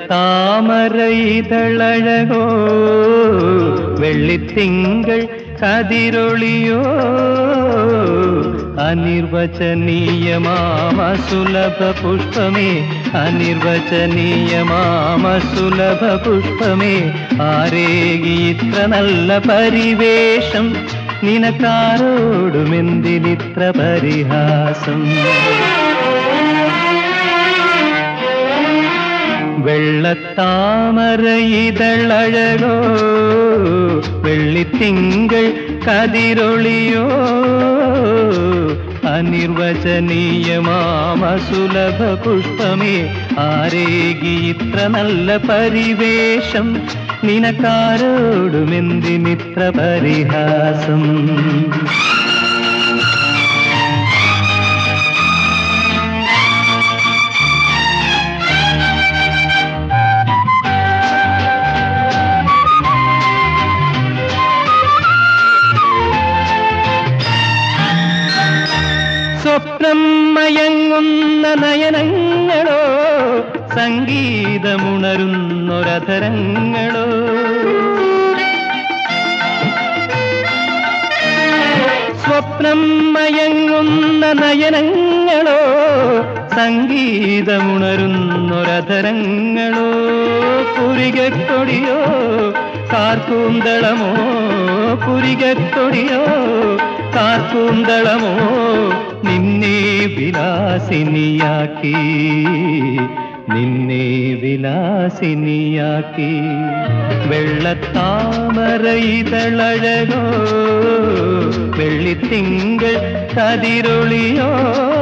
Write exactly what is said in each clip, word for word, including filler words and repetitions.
വെള്ളത്താമര ഇതളഴകോ വെള്ളിത്തിങ്കൾ കതിരൊളിയോ അനിർവചനീയമാമ സുലഭ പുഷ്പമേ അനിർവചനീയമാമ സുലഭ പുഷ്പമേ ആരേകി ഇത്ര നല്ല പരിവേഷം നിനക്കാരോടുമെന്തിനിത്ര പരിഹാസം വെള്ളത്താമര ഇതളഴകോ വെള്ളിത്തിങ്കൾ കതിരൊളിയോ അനിർവചനീയമാമ സുലഭ പുഷ്പമേ ആരേകി ഇത്ര നല്ല പരിവേഷം നിനക്കാരോടുമെന്തിനിത്ര പരിഹാസം സ്വപ്നം മയങ്ങുന്ന നയനങ്ങളോ സംഗീതമുണരുന്നൊരധരങ്ങളോ സ്വപ്നം മയങ്ങുന്ന നയനങ്ങളോ സംഗീതമുണരുന്നൊരധരങ്ങളോ പുരികക്കൊടിയോ കാർക്കൂന്തളമോ പുരികക്കൊടിയോ കാർക്കൂന്തളമോ നിന്നെ വിലാസിനിയാക്കി നിന്നെ വിലാസിനിയാക്കി വെള്ളത്താമര ഇതളഴകോ വെള്ളിത്തിങ്കൾ കതിരൊളിയോ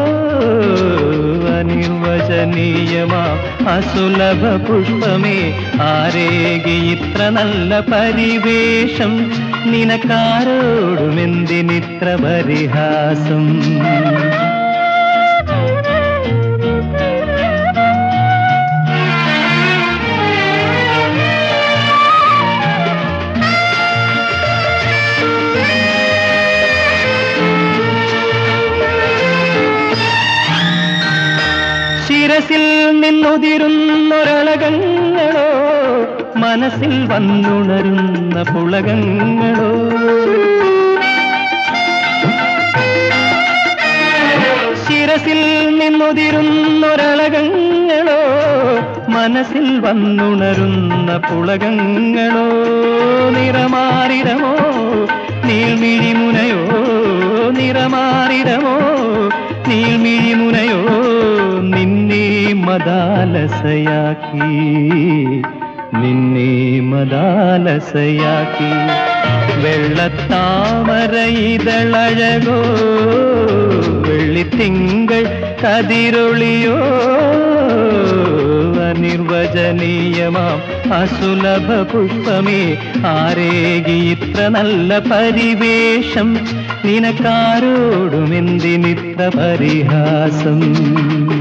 അനിർവചനീയമാ അസുലഭ പുഷ്പമേ ആരേകി ഇത്ര നല്ല പരിവേഷം നിനക്കാരോടുമെന്തിനിത്ര പരിഹാസം ശിരസിൽ നിന്നുതിരുന്നൊരളകങ്ങളോ മനസ്സിൽ വന്നുണരുന്ന പുളകങ്ങളോ ശിരസിൽ നിന്നുതിരുന്നൊരളകങ്ങളോ മനസ്സിൽ വന്നുണരുന്ന പുളകങ്ങളോ നിറമാറിടമോ നീൾമിഴിമുനയോ നിറമാറിടമോ നീൾമിഴിമുനയോ നിന്നെ മദാലസയാക്കി നിന്നെ മദാലസയാക്കി വെള്ളത്താമര ഇതളഴകോ വെള്ളിത്തിങ്കൾ കതിരൊളിയോ അനിർവചനീയമാം അസുലഭ പുഷ്പമേ ആരേകി ഇത്ര നല്ല പരിവേഷം നിനക്കാരോടുമെന്തിനിത്ര പരിഹാസം